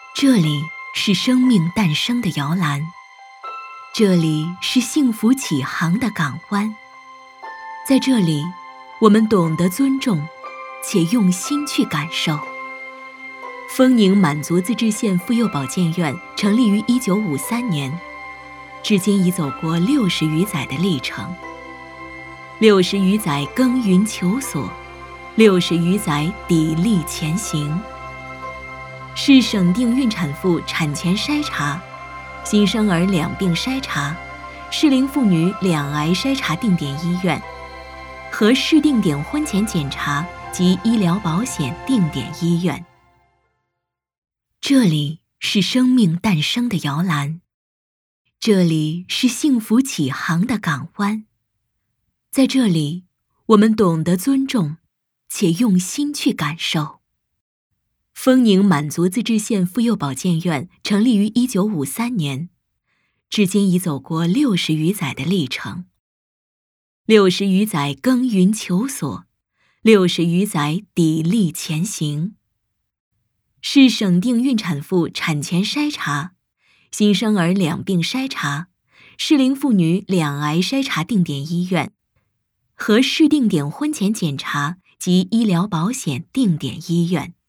这里是生命诞生的摇篮，这里是幸福起航的港湾。在这里，我们懂得尊重，且用心去感受。丰宁满族自治县妇幼保健院成立于1953年，至今已走过60余载的历程。60余载耕耘求索，60余载砥砺前行。市省定孕产妇产前筛查、新生儿两病筛查、适龄妇女两癌筛查定点医院和市定点婚前检查及医疗保险定点医院。这里是生命诞生的摇篮，这里是幸福起航的港湾。在这里，我们懂得尊重，且用心去感受。丰宁满族自治县妇幼保健院成立于1953年，至今已走过60余载的历程。60余载耕耘求索，60余载砥砺前行。市省定孕产妇产前筛查、新生儿两病筛查、适龄妇女两癌筛查定点医院和市定点婚前检查及医疗保险定点医院。